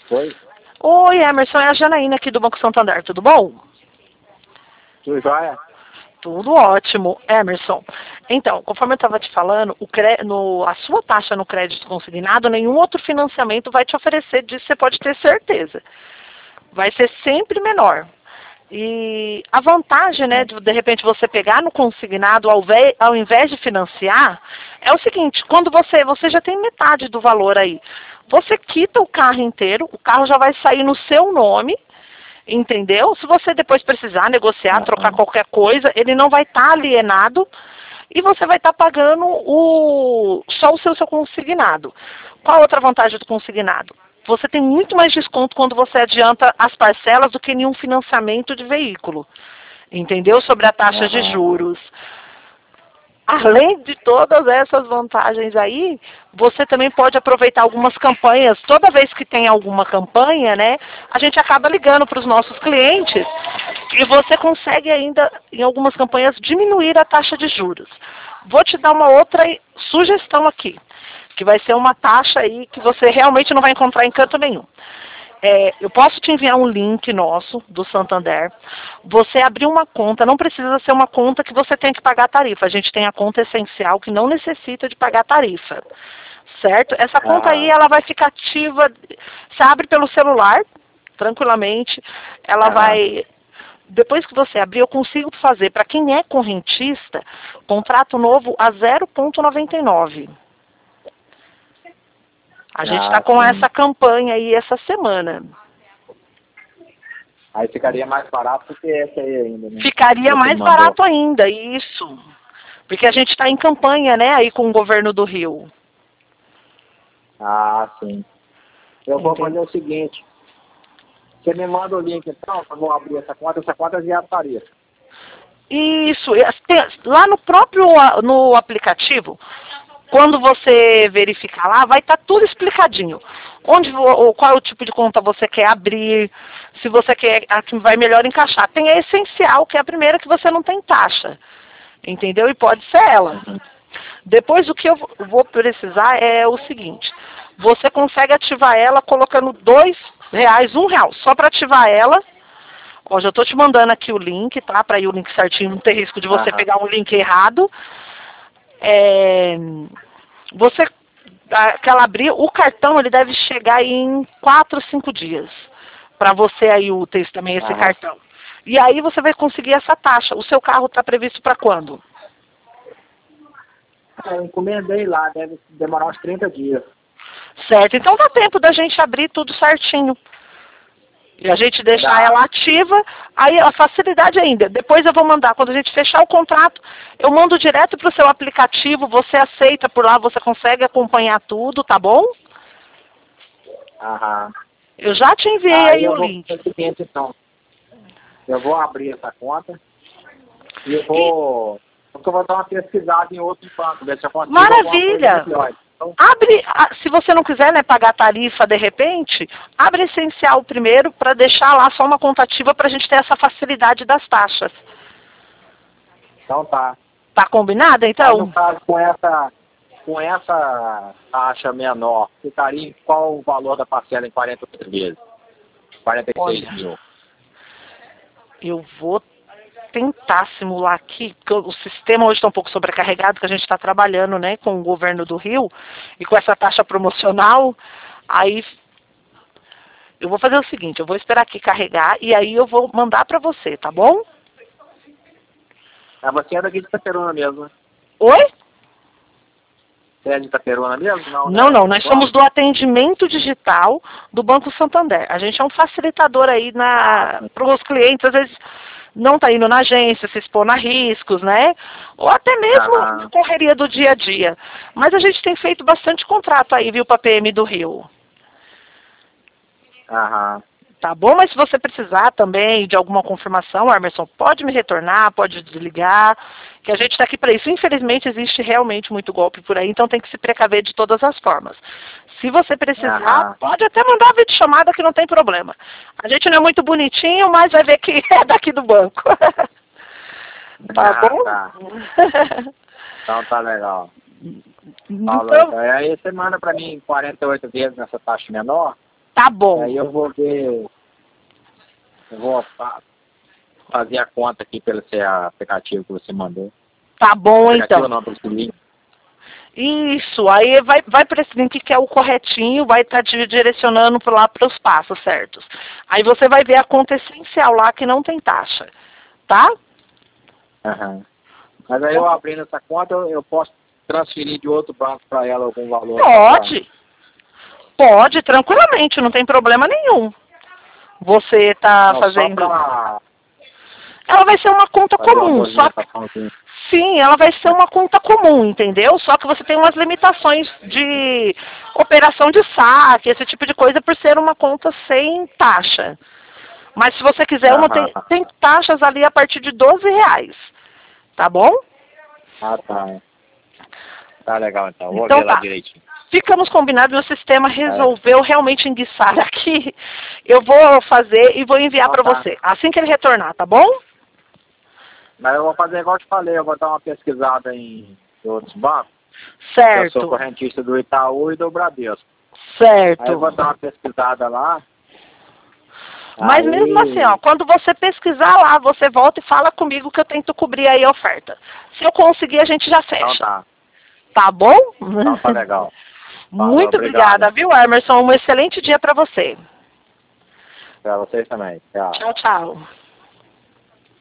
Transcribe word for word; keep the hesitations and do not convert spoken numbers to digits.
Oi? Oi, Emerson, é a Janaína aqui do Banco Santander, tudo bom? Tudo jóia? Tudo ótimo, Emerson. Então, conforme eu estava te falando, o cre... no... a sua taxa no crédito consignado, nenhum outro financiamento vai te oferecer disso, você pode ter certeza. Vai ser sempre menor. E a vantagem, né, de de repente você pegar no consignado ao, ve... ao invés de financiar, é o seguinte, quando você, você já tem metade do valor aí, você quita o carro inteiro, o carro já vai sair no seu nome, entendeu? Se você depois precisar negociar, trocar qualquer coisa, ele não vai estar alienado e você vai estar pagando o, só o seu, seu consignado. Qual a outra vantagem do consignado? Você tem muito mais desconto quando você adianta as parcelas do que em um financiamento de veículo, entendeu? Sobre a taxa de juros. Além de todas essas vantagens aí, você também pode aproveitar algumas campanhas. Toda vez que tem alguma campanha, né, a gente acaba ligando para os nossos clientes e você consegue ainda, em algumas campanhas, diminuir a taxa de juros. Vou te dar uma outra sugestão aqui, que vai ser uma taxa aí que você realmente não vai encontrar em canto nenhum. É, eu posso te enviar um link nosso, do Santander. Você abrir uma conta, não precisa ser uma conta que você tem que pagar a tarifa. A gente tem a conta essencial que não necessita de pagar a tarifa. Certo? Essa conta aí, ela vai ficar ativa, você abre pelo celular, tranquilamente. Ela Ah. vai... Depois que você abrir, eu consigo fazer, para quem é correntista, contrato novo a zero vírgula noventa e nove. A gente está Ah, com sim. essa campanha aí essa semana. Aí ficaria mais barato do que essa aí ainda, né? Ficaria Você mais mandou. barato ainda, isso. Porque a gente está em campanha, né, aí com o governo do Rio. Ah, sim. Eu vou Entendi. fazer o seguinte. Você me manda o link então, eu vou abrir essa conta, essa conta já é a tarifa. Isso. e, tem- Lá no próprio a- no aplicativo, quando você verificar lá, vai estar tudo explicadinho. Onde, vo- ou qual é o tipo de conta você quer abrir, se você quer a que vai melhor encaixar. Tem a essencial, que é a primeira que você não tem taxa. Entendeu? E pode ser ela. Depois o que eu vou precisar é o seguinte. Você consegue ativar ela colocando dois reais, um real. Só para ativar ela. Ó, já estou te mandando aqui o link, tá? Para ir o link certinho, não ter risco de você Aham. pegar um link errado. É, você, aquela abrir, o cartão ele deve chegar em quatro, cinco dias. Para você aí úteis também esse Aham. cartão. E aí você vai conseguir essa taxa. O seu carro está previsto para quando? Eu encomendei lá, deve demorar uns trinta dias. Certo, então dá tempo da gente abrir tudo certinho. E a gente deixar Dá. ela ativa, aí a facilidade ainda. Depois eu vou mandar, quando a gente fechar o contrato, eu mando direto para o seu aplicativo, você aceita por lá, você consegue acompanhar tudo, tá bom? Aham. Eu já te enviei Aí aí eu o vou link. fazer o seguinte então. Eu vou abrir essa conta e eu vou. Porque eu vou dar uma pesquisada em outro banco, ver se eu consigo alguma coisa Maravilha! melhor. Então, Abre, a- se você não quiser, né, pagar tarifa de repente, abre essencial primeiro para deixar lá só uma contativa para a gente ter essa facilidade das taxas. então tá. Tá combinado, Aí então? no caso com essa, com essa taxa menor, ficaria em qual o valor da parcela em quarenta e oito vezes? quarenta e seis Olha. mil. Eu vou tentar simular aqui, porque o sistema hoje está um pouco sobrecarregado, que a gente está trabalhando, né, com o governo do Rio, e com essa taxa promocional, aí eu vou fazer o seguinte, eu vou esperar aqui carregar, e aí eu vou mandar para você, tá bom? Ah, você é daqui de Itaperuna mesmo, né? Oi? Você é de Itaperuna mesmo? Não, Não, né? não, nós somos do atendimento digital do Banco Santander. A gente é um facilitador aí Ah, para os clientes, às vezes não está indo na agência, se expor a riscos, né? Ou até mesmo Aham. na correria do dia a dia. Mas a gente tem feito bastante contrato aí, viu, para a P M do Rio. Aham. Tá bom? Mas se você precisar também de alguma confirmação, Emerson, pode me retornar, pode desligar, que a gente está aqui para isso. Infelizmente, existe realmente muito golpe por aí, então tem que se precaver de todas as formas. Se você precisar, Aham. pode até mandar vídeo chamada que não tem problema. A gente não é muito bonitinho, mas vai ver que é daqui do banco. Tá Ah, bom? tá. Então tá legal. Falou, Então, então. Aí você manda pra mim quarenta e oito vezes nessa taxa menor? Tá bom. Aí eu vou ver. Eu vou fa- fazer a conta aqui pelo seu aplicativo que você mandou. Tá bom, Aplicativo então. não, pelo seu link. Isso, aí vai, vai para esse link que é o corretinho, vai estar te direcionando pra lá para os passos certos. Aí você vai ver a conta essencial lá que não tem taxa, tá? Aham. Mas aí eu abrindo essa conta, eu, eu posso transferir de outro banco para ela algum valor? Pode, pode, tranquilamente, não tem problema nenhum. Você tá Não, fazendo... só para Ela vai ser uma conta fazer uma comum, só que... movimentação aqui. Sim, ela vai ser uma conta comum, entendeu? Só que você tem umas limitações de operação de saque, esse tipo de coisa, por ser uma conta sem taxa. Mas se você quiser, uma tem, Aham. tem taxas ali a partir de doze reais. Tá bom? Ah, tá. Tá legal, então. Vou Então ver lá tá. direitinho. Ficamos combinados, meu sistema resolveu realmente enguiçar aqui. Eu vou fazer e vou enviar Ah, para tá. você, assim que ele retornar, tá bom? Mas eu vou fazer igual eu te falei, eu vou dar uma pesquisada em outros bancos. Eu Certo, sou correntista do Itaú e do Bradesco. certo. Aí eu vou dar uma pesquisada lá. Mas aí... mesmo assim, ó, quando você pesquisar lá, você volta e fala comigo que eu tento cobrir aí a oferta. Se eu conseguir, a gente já Então fecha. tá. Tá bom? Então tá legal. Muito obrigado. obrigada, viu, Emerson? Um excelente dia para você. Pra vocês também. Tchau. Tchau, tchau.